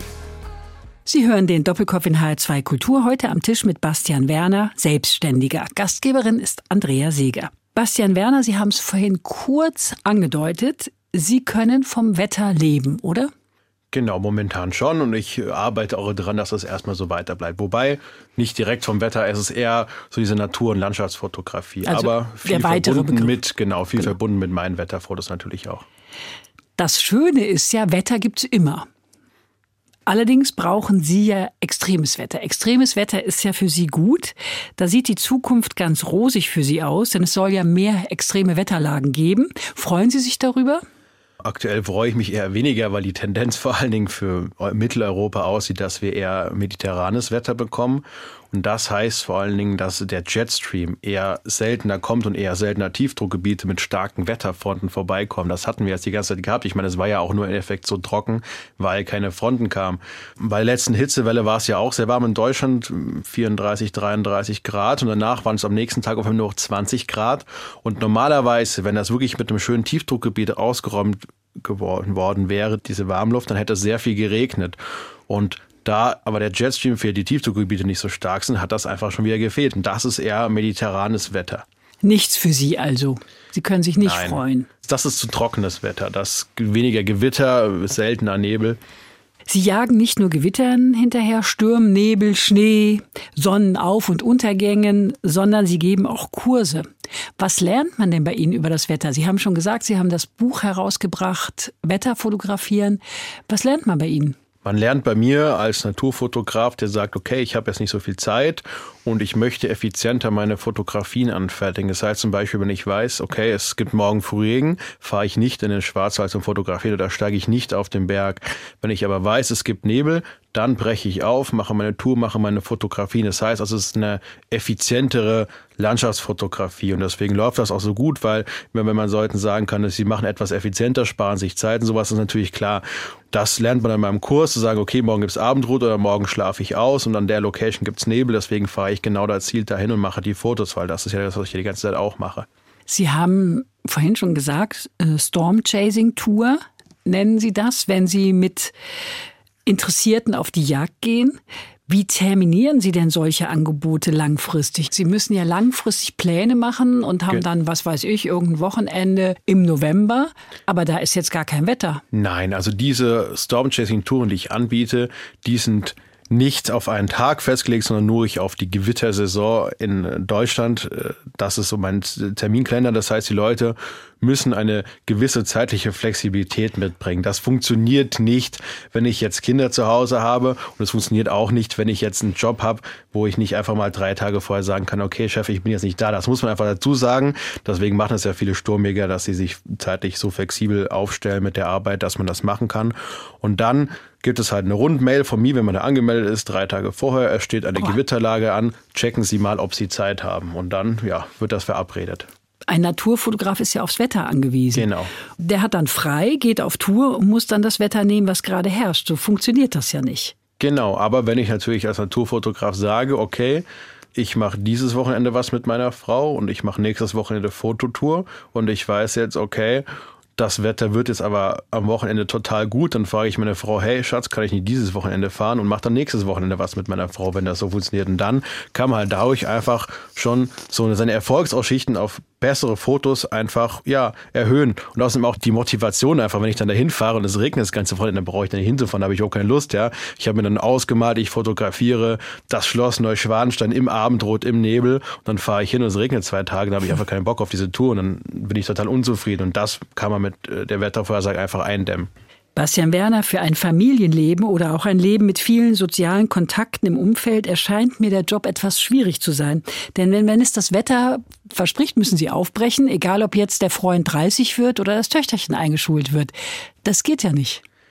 Sie hören den Doppelkopf in HR2 Kultur, heute am Tisch mit Bastian Werner, Selbstständiger. Gastgeberin ist Andrea Seeger. Bastian Werner, Sie haben es vorhin kurz angedeutet, Sie können vom Wetter leben, oder? Genau, momentan schon, und ich arbeite auch daran, dass das erstmal so weiter bleibt. Wobei, nicht direkt vom Wetter, es ist eher so diese Natur- und Landschaftsfotografie. Also aber viel verbunden mit meinen Wetterfotos natürlich auch. Das Schöne ist ja, Wetter gibt's immer. Allerdings brauchen Sie ja extremes Wetter. Extremes Wetter ist ja für Sie gut. Da sieht die Zukunft ganz rosig für Sie aus, denn es soll ja mehr extreme Wetterlagen geben. Freuen Sie sich darüber? Aktuell freue ich mich eher weniger, weil die Tendenz vor allen Dingen für Mitteleuropa aussieht, dass wir eher mediterranes Wetter bekommen. Und das heißt vor allen Dingen, dass der Jetstream eher seltener kommt und eher seltener Tiefdruckgebiete mit starken Wetterfronten vorbeikommen. Das hatten wir jetzt die ganze Zeit gehabt. Ich meine, es war ja auch nur im Endeffekt so trocken, weil keine Fronten kamen. Bei der letzten Hitzewelle war es ja auch sehr warm in Deutschland, 34, 33 Grad. Und danach waren es am nächsten Tag auf einmal nur noch 20 Grad. Und normalerweise, wenn das wirklich mit einem schönen Tiefdruckgebiet ausgeräumt worden wäre, diese Warmluft, dann hätte es sehr viel geregnet. Und da aber der Jetstream für die Tiefdruckgebiete nicht so stark sind, hat das einfach schon wieder gefehlt. Und das ist eher mediterranes Wetter. Nichts für Sie also. Sie können sich nicht freuen. Das ist zu trockenes Wetter. Das weniger Gewitter, seltener Nebel. Sie jagen nicht nur Gewittern hinterher, Sturm, Nebel, Schnee, Sonnenauf- und Untergängen, sondern Sie geben auch Kurse. Was lernt man denn bei Ihnen über das Wetter? Sie haben schon gesagt, Sie haben das Buch herausgebracht, Wetter fotografieren. Was lernt man bei Ihnen? Man lernt bei mir als Naturfotograf, der sagt, okay, ich habe jetzt nicht so viel Zeit und ich möchte effizienter meine Fotografien anfertigen. Das heißt zum Beispiel, wenn ich weiß, okay, es gibt morgen früh Regen, fahre ich nicht in den Schwarzwald zum Fotografieren oder steige ich nicht auf den Berg. Wenn ich aber weiß, es gibt Nebel, dann breche ich auf, mache meine Tour, mache meine Fotografien. Das heißt, also es ist eine effizientere Landschaftsfotografie und deswegen läuft das auch so gut, weil wenn man Leuten sagen kann, dass sie machen etwas effizienter, sparen sich Zeit und sowas, ist natürlich klar. Das lernt man in meinem Kurs, zu sagen, okay, morgen gibt's Abendrot oder morgen schlafe ich aus und an der Location gibt's Nebel, deswegen fahre ich genau da zielt dahin und mache die Fotos, weil das ist ja das, was ich die ganze Zeit auch mache. Sie haben vorhin schon gesagt, Storm Chasing Tour nennen Sie das, wenn Sie mit Interessierten auf die Jagd gehen. Wie terminieren Sie denn solche Angebote langfristig? Sie müssen ja langfristig Pläne machen und haben dann, was weiß ich, irgendein Wochenende im November. Aber da ist jetzt gar kein Wetter. Nein, also diese Storm-Chasing-Touren, die ich anbiete, die sind nicht auf einen Tag festgelegt, sondern nur auf die Gewittersaison in Deutschland. Das ist so mein Terminkalender. Das heißt, die Leute müssen eine gewisse zeitliche Flexibilität mitbringen. Das funktioniert nicht, wenn ich jetzt Kinder zu Hause habe und es funktioniert auch nicht, wenn ich jetzt einen Job habe, wo ich nicht einfach mal 3 Tage vorher sagen kann, okay, Chef, ich bin jetzt nicht da. Das muss man einfach dazu sagen. Deswegen machen es ja viele Sturmjäger, dass sie sich zeitlich so flexibel aufstellen mit der Arbeit, dass man das machen kann. Und dann gibt es halt eine Rundmail von mir, wenn man da angemeldet ist, 3 Tage vorher. Es steht eine Gewitterlage an. Checken Sie mal, ob Sie Zeit haben. Und dann wird das verabredet. Ein Naturfotograf ist ja aufs Wetter angewiesen. Genau. Der hat dann frei, geht auf Tour und muss dann das Wetter nehmen, was gerade herrscht. So funktioniert das ja nicht. Genau, aber wenn ich natürlich als Naturfotograf sage, okay, ich mache dieses Wochenende was mit meiner Frau und ich mache nächstes Wochenende Fototour und ich weiß jetzt, okay, das Wetter wird jetzt aber am Wochenende total gut, dann frage ich meine Frau, hey Schatz, kann ich nicht dieses Wochenende fahren und mache dann nächstes Wochenende was mit meiner Frau, wenn das so funktioniert. Und dann kann man halt dadurch einfach schon so seine Erfolgsaussichten auf bessere Fotos einfach erhöhen. Und außerdem auch die Motivation einfach, wenn ich dann dahin fahre und es regnet das ganze Wochenende, dann brauche ich da nicht hinzufahren, da habe ich auch keine Lust. Ich habe mir dann ausgemalt, ich fotografiere das Schloss Neuschwanstein im Abendrot, im Nebel und dann fahre ich hin und es regnet 2 Tage, dann habe ich einfach keinen Bock auf diese Tour und dann bin ich total unzufrieden und das kann man mit der Wettervorhersage einfach eindämmen. Bastian Werner, für ein Familienleben oder auch ein Leben mit vielen sozialen Kontakten im Umfeld erscheint mir der Job etwas schwierig zu sein. Denn wenn es das Wetter verspricht, müssen Sie aufbrechen, egal ob jetzt der Freund 30 wird oder das Töchterchen eingeschult wird. Das geht ja nicht.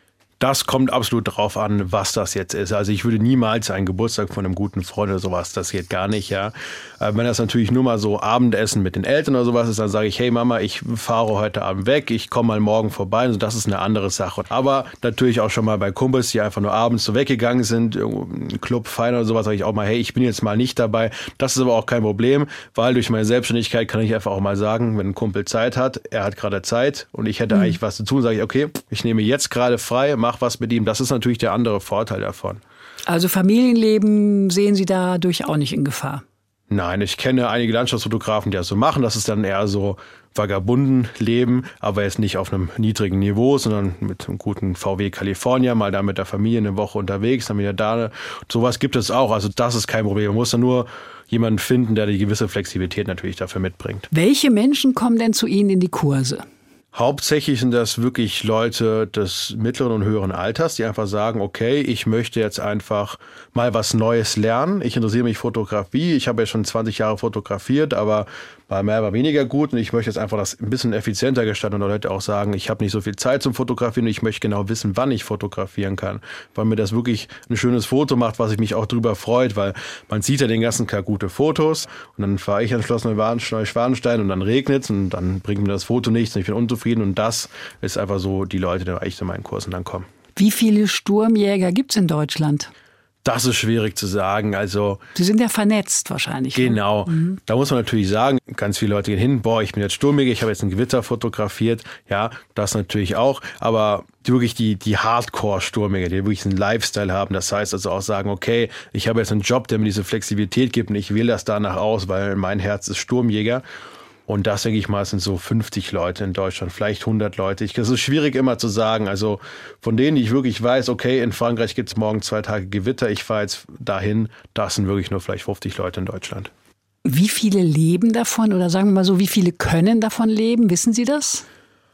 Das kommt absolut drauf an, was das jetzt ist. Also ich würde niemals einen Geburtstag von einem guten Freund oder sowas, das geht gar nicht, ja. Wenn das natürlich nur mal so Abendessen mit den Eltern oder sowas ist, dann sage ich, hey Mama, ich fahre heute Abend weg, ich komme mal morgen vorbei. Also das ist eine andere Sache. Aber natürlich auch schon mal bei Kumpels, die einfach nur abends so weggegangen sind, im Club feiern oder sowas, sage ich auch mal, hey, ich bin jetzt mal nicht dabei. Das ist aber auch kein Problem, weil durch meine Selbstständigkeit kann ich einfach auch mal sagen, wenn ein Kumpel Zeit hat, er hat gerade Zeit und ich hätte eigentlich was zu tun, sage ich, okay, ich nehme jetzt gerade frei, mach was mit ihm. Das ist natürlich der andere Vorteil davon. Also Familienleben sehen Sie dadurch auch nicht in Gefahr? Nein, ich kenne einige Landschaftsfotografen, die das so machen. Das ist dann eher so Vagabundenleben, aber jetzt nicht auf einem niedrigen Niveau, sondern mit einem guten VW California, mal da mit der Familie eine Woche unterwegs, dann wieder da. Sowas gibt es auch. Also das ist kein Problem. Man muss dann nur jemanden finden, der die gewisse Flexibilität natürlich dafür mitbringt. Welche Menschen kommen denn zu Ihnen in die Kurse? Hauptsächlich sind das wirklich Leute des mittleren und höheren Alters, die einfach sagen, okay, ich möchte jetzt einfach mal was Neues lernen. Ich interessiere mich für Fotografie. Ich habe ja schon 20 Jahre fotografiert, aber mal mehr, mal weniger gut. Und ich möchte jetzt einfach das ein bisschen effizienter gestalten und Leute auch sagen, ich habe nicht so viel Zeit zum Fotografieren und ich möchte genau wissen, wann ich fotografieren kann. Weil mir das wirklich ein schönes Foto macht, was ich mich auch drüber freut, weil man sieht ja den ganzen Tag gute Fotos und dann fahre ich an Schloss Neuschwanstein und dann regnet es und dann bringt mir das Foto nichts und ich bin unzufrieden und das ist einfach so die Leute, die echt in meinen Kursen dann kommen. Wie viele Sturmjäger gibt es in Deutschland? Das ist schwierig zu sagen. Also Sie sind ja vernetzt wahrscheinlich. Genau. Ne? Da muss man natürlich sagen, ganz viele Leute gehen hin, ich bin jetzt Sturmjäger, ich habe jetzt ein Gewitter fotografiert. Ja, das natürlich auch. Aber wirklich die Hardcore-Sturmjäger, die wirklich einen Lifestyle haben. Das heißt also auch sagen, okay, ich habe jetzt einen Job, der mir diese Flexibilität gibt und ich wähle das danach aus, weil mein Herz ist Sturmjäger. Und das, denke ich mal, sind so 50 Leute in Deutschland, vielleicht 100 Leute. Das ist schwierig immer zu sagen. Also von denen, die ich wirklich weiß, okay, in Frankreich gibt es morgen 2 Tage Gewitter, ich fahre jetzt dahin, das sind wirklich nur vielleicht 50 Leute in Deutschland. Wie viele leben davon oder sagen wir mal so, wie viele können davon leben? Wissen Sie das?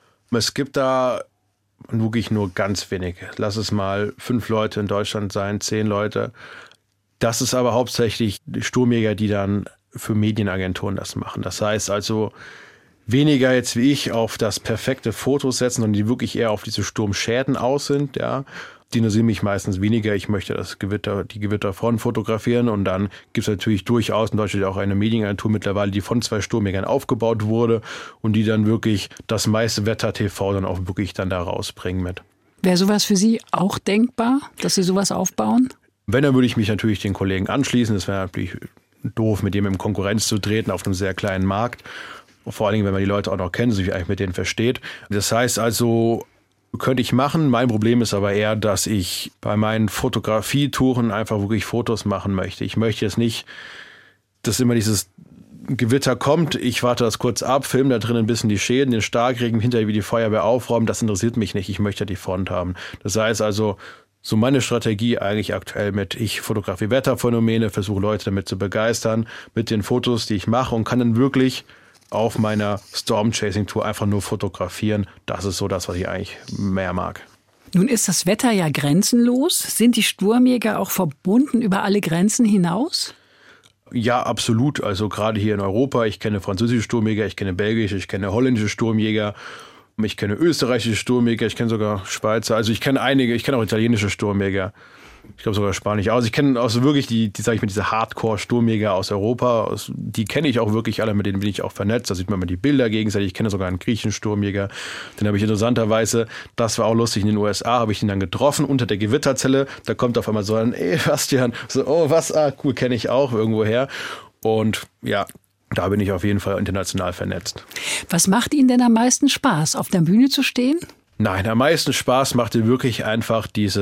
Es gibt da wirklich nur ganz wenige. Lass es mal 5 Leute in Deutschland sein, 10 Leute. Das ist aber hauptsächlich die Sturmjäger, die dann für Medienagenturen das machen. Das heißt also weniger jetzt wie ich auf das perfekte Foto setzen, sondern die wirklich eher auf diese Sturmschäden aus sind. Ja. Die interessieren mich meistens weniger. Ich möchte die Gewitterfront fotografieren und dann gibt es natürlich durchaus in Deutschland auch eine Medienagentur mittlerweile, die von 2 Sturmjägern aufgebaut wurde und die dann wirklich das meiste Wetter-TV dann auch wirklich dann da rausbringen mit. Wäre sowas für Sie auch denkbar, dass Sie sowas aufbauen? Wenn, dann würde ich mich natürlich den Kollegen anschließen. Das wäre natürlich doof, mit dem in Konkurrenz zu treten auf einem sehr kleinen Markt. Vor allen Dingen, wenn man die Leute auch noch kennt, sich eigentlich mit denen versteht. Das heißt also, könnte ich machen. Mein Problem ist aber eher, dass ich bei meinen Fotografietouren einfach wirklich Fotos machen möchte. Ich möchte jetzt nicht, dass immer dieses Gewitter kommt, ich warte das kurz ab, filme da drin ein bisschen die Schäden, den Starkregen, hinterher wie die Feuerwehr aufräumen. Das interessiert mich nicht. Ich möchte die Front haben. Das heißt also, so meine Strategie eigentlich aktuell ich fotografiere Wetterphänomene, versuche Leute damit zu begeistern mit den Fotos, die ich mache und kann dann wirklich auf meiner Storm-Chasing-Tour einfach nur fotografieren. Das ist so das, was ich eigentlich mehr mag. Nun ist das Wetter ja grenzenlos. Sind die Sturmjäger auch verbunden über alle Grenzen hinaus? Ja, absolut. Also gerade hier in Europa, ich kenne französische Sturmjäger, ich kenne belgische, ich kenne holländische Sturmjäger. Ich kenne österreichische Sturmjäger, ich kenne sogar Schweizer, also ich kenne einige, ich kenne auch italienische Sturmjäger, ich glaube sogar Spanisch. Also ich kenne auch so wirklich diese Hardcore-Sturmjäger aus Europa, die kenne ich auch wirklich alle, mit denen bin ich auch vernetzt, da sieht man immer die Bilder gegenseitig, ich kenne sogar einen griechischen Sturmjäger, den habe ich interessanterweise, das war auch lustig, in den USA habe ich ihn dann getroffen, unter der Gewitterzelle, da kommt auf einmal so ein, Bastian, so, oh was, cool, kenne ich auch irgendwoher und ja, da bin ich auf jeden Fall international vernetzt. Was macht Ihnen denn am meisten Spaß, auf der Bühne zu stehen? Nein, am meisten Spaß macht mir wirklich einfach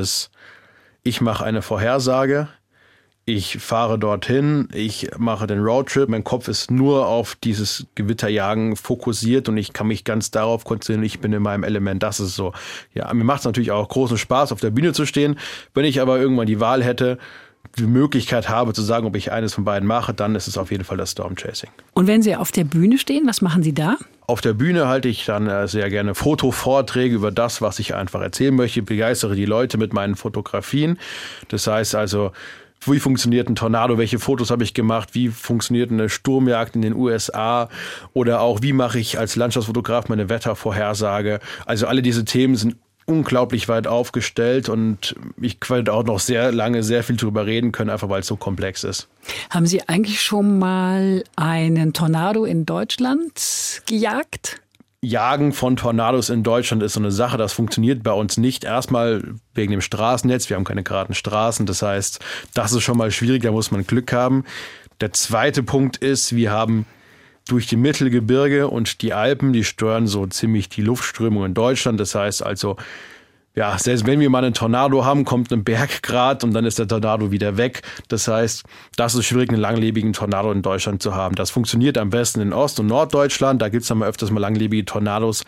ich mache eine Vorhersage, ich fahre dorthin, ich mache den Roadtrip, mein Kopf ist nur auf dieses Gewitterjagen fokussiert und ich kann mich ganz darauf konzentrieren, ich bin in meinem Element, das ist so. Ja, mir macht es natürlich auch großen Spaß, auf der Bühne zu stehen. Wenn ich aber irgendwann die Wahl hätte, die Möglichkeit habe zu sagen, ob ich eines von beiden mache, dann ist es auf jeden Fall das Storm-Chasing. Und wenn Sie auf der Bühne stehen, was machen Sie da? Auf der Bühne halte ich dann sehr gerne Fotovorträge über das, was ich einfach erzählen möchte. Ich begeistere die Leute mit meinen Fotografien. Das heißt also, wie funktioniert ein Tornado, welche Fotos habe ich gemacht, wie funktioniert eine Sturmjagd in den USA oder auch wie mache ich als Landschaftsfotograf meine Wettervorhersage. Also alle diese Themen sind unglaublich weit aufgestellt und ich könnte auch noch sehr lange sehr viel drüber reden können, einfach weil es so komplex ist. Haben Sie eigentlich schon mal einen Tornado in Deutschland gejagt? Jagen von Tornados in Deutschland ist so eine Sache, das funktioniert bei uns nicht. Erstmal wegen dem Straßennetz, wir haben keine geraden Straßen, das heißt, das ist schon mal schwierig, da muss man Glück haben. Der zweite Punkt ist, wir haben durch die Mittelgebirge und die Alpen, die steuern so ziemlich die Luftströmung in Deutschland. Das heißt also, ja, selbst wenn wir mal einen Tornado haben, kommt ein Berggrat und dann ist der Tornado wieder weg. Das heißt, das ist schwierig, einen langlebigen Tornado in Deutschland zu haben. Das funktioniert am besten in Ost- und Norddeutschland. Da gibt es dann mal öfters mal langlebige Tornados.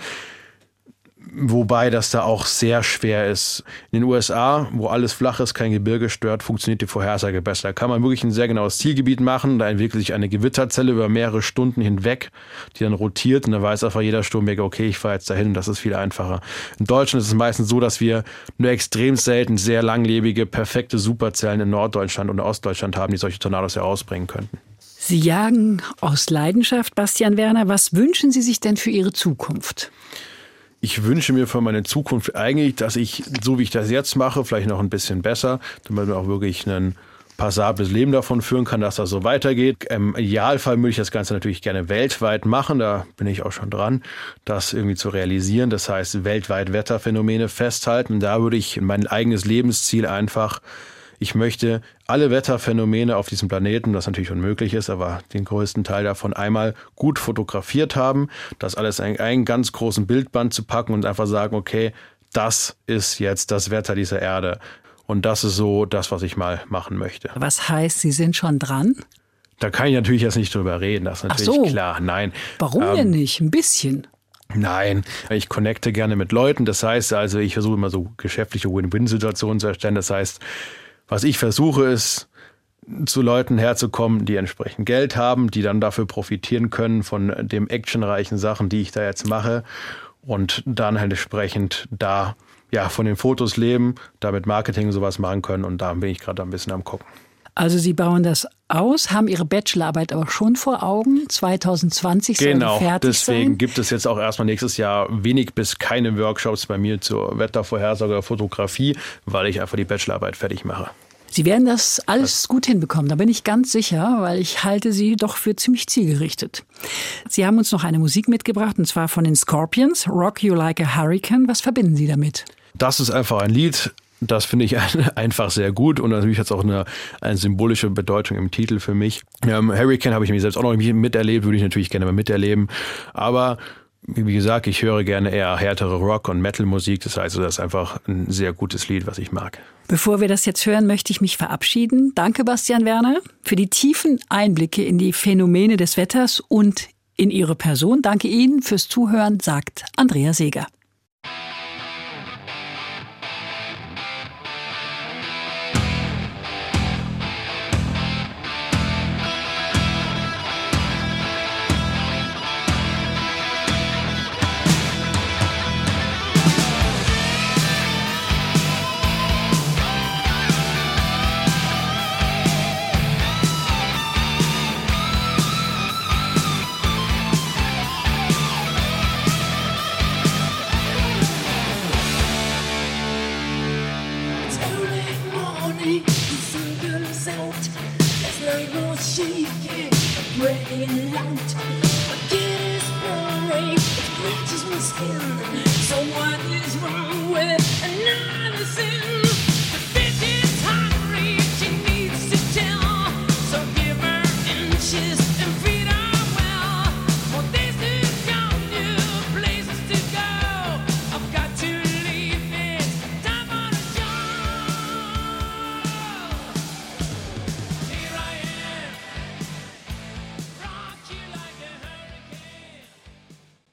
Wobei das da auch sehr schwer ist. In den USA, wo alles flach ist, kein Gebirge stört, funktioniert die Vorhersage besser. Da kann man wirklich ein sehr genaues Zielgebiet machen. Da entwickelt sich eine Gewitterzelle über mehrere Stunden hinweg, die dann rotiert. Und dann weiß einfach jeder Sturmjäger, okay, ich fahre jetzt dahin. Und das ist viel einfacher. In Deutschland ist es meistens so, dass wir nur extrem selten sehr langlebige, perfekte Superzellen in Norddeutschland und Ostdeutschland haben, die solche Tornados ja ausbringen könnten. Sie jagen aus Leidenschaft, Bastian Werner. Was wünschen Sie sich denn für Ihre Zukunft? Ich wünsche mir für meine Zukunft eigentlich, dass ich, so wie ich das jetzt mache, vielleicht noch ein bisschen besser, damit man auch wirklich ein passables Leben davon führen kann, dass das so weitergeht. Im Idealfall würde ich das Ganze natürlich gerne weltweit machen, da bin ich auch schon dran, das irgendwie zu realisieren. Das heißt, weltweit Wetterphänomene festhalten. Da würde ich mein eigenes Lebensziel einfach, ich möchte alle Wetterphänomene auf diesem Planeten, das natürlich unmöglich ist, aber den größten Teil davon einmal gut fotografiert haben, das alles in einen ganz großen Bildband zu packen und einfach sagen, okay, das ist jetzt das Wetter dieser Erde. Und das ist so das, was ich mal machen möchte. Was heißt, Sie sind schon dran? Da kann ich natürlich jetzt nicht drüber reden, das ist natürlich klar. Nein. Warum denn nicht? Ein bisschen? Nein, ich connecte gerne mit Leuten. Das heißt also, ich versuche immer so geschäftliche Win-Win-Situationen zu erstellen. Das heißt, was ich versuche, ist, zu Leuten herzukommen, die entsprechend Geld haben, die dann dafür profitieren können von dem actionreichen Sachen, die ich da jetzt mache und dann halt entsprechend da ja von den Fotos leben, damit Marketing und sowas machen können und da bin ich gerade ein bisschen am gucken. Also Sie bauen das aus, haben Ihre Bachelorarbeit aber schon vor Augen. 2020 soll die fertig sein. Genau, deswegen gibt es jetzt auch erstmal nächstes Jahr wenig bis keine Workshops bei mir zur Wettervorhersage oder Fotografie, weil ich einfach die Bachelorarbeit fertig mache. Sie werden das alles gut hinbekommen, da bin ich ganz sicher, weil ich halte Sie doch für ziemlich zielgerichtet. Sie haben uns noch eine Musik mitgebracht, und zwar von den Scorpions, Rock You Like a Hurricane. Was verbinden Sie damit? Das ist einfach ein Lied, das finde ich einfach sehr gut und natürlich hat es auch eine symbolische Bedeutung im Titel für mich. Hurricane habe ich mir selbst auch noch nicht miterlebt, würde ich natürlich gerne mal miterleben, aber wie gesagt, ich höre gerne eher härtere Rock- und Metal-Musik, das heißt, das ist einfach ein sehr gutes Lied, was ich mag. Bevor wir das jetzt hören, möchte ich mich verabschieden. Danke, Bastian Werner, für die tiefen Einblicke in die Phänomene des Wetters und in Ihre Person. Danke Ihnen fürs Zuhören, sagt Andrea Seeger. So what is wrong with another thing?